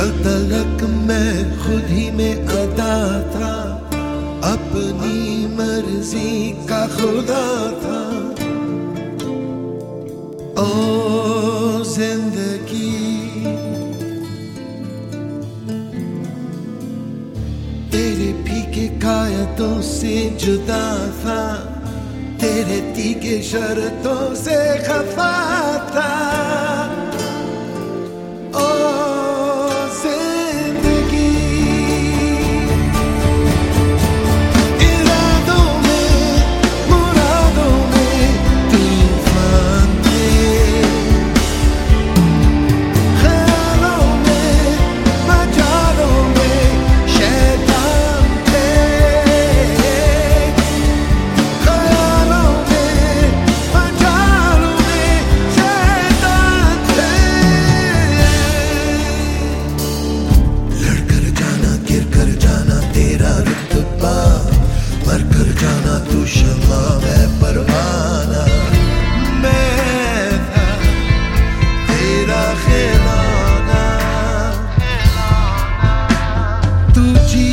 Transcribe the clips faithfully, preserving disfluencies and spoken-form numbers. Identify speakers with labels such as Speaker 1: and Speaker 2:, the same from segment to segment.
Speaker 1: कल तलक मैं खुद ही में अदा था, अपनी मर्जी का खुदा था। ओ जिंदगी तेरे फीके कायदों से जुदा था, तेरे तीखे शर्तों से खफा था। तू शमा मैं परवाना, मैं था तेरा खिलौना। तू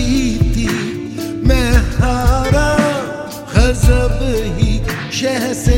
Speaker 1: जीती मैं हारा, गजब ही शह से